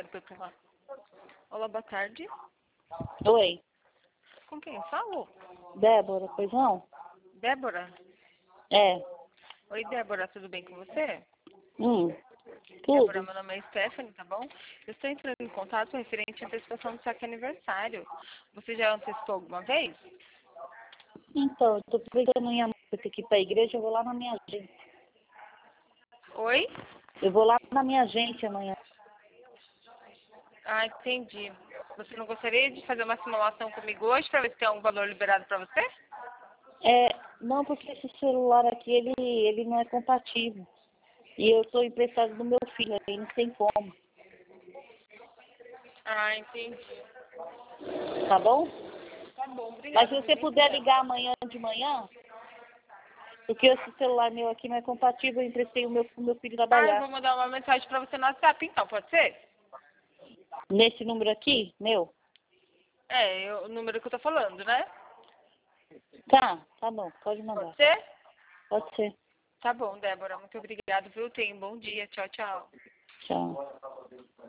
dinheiro pra eu ir pra lá. Olá, boa tarde. Oi, Com quem eu falo? Débora, pois não? Débora? É. Oi, Débora, tudo bem com você? Tudo. Débora, meu nome é Stephanie, tá bom? Eu estou entrando em contato referente à antecipação do saque aniversário. Você já antecipou alguma vez? Então, eu tô precisando ir amanhã, eu tenho que ir pra igreja, eu vou lá na minha agência. Oi? Eu vou lá na minha agência amanhã. Ah, entendi. Você não gostaria de fazer uma simulação comigo hoje para ver se tem algum valor liberado para você? Não, porque esse celular aqui, ele não é compatível. E eu tô emprestado do meu filho, aí não tem como, Ah, entendi. tá bom? Tá bom, Mas obrigada. se você puder ligar amanhã de manhã, porque esse celular meu aqui não é compatível, eu emprestei o meu pro meu filho Ah, eu trabalhar. vou mandar uma mensagem para você no WhatsApp, então, pode ser? Nesse número aqui, meu? O número que eu tô falando, né? Tá bom, pode Pode mandar. ser? Pode ser. Tá bom, Débora. Muito obrigada, viu? Tenha um bom dia. Tchau, tchau. Tchau.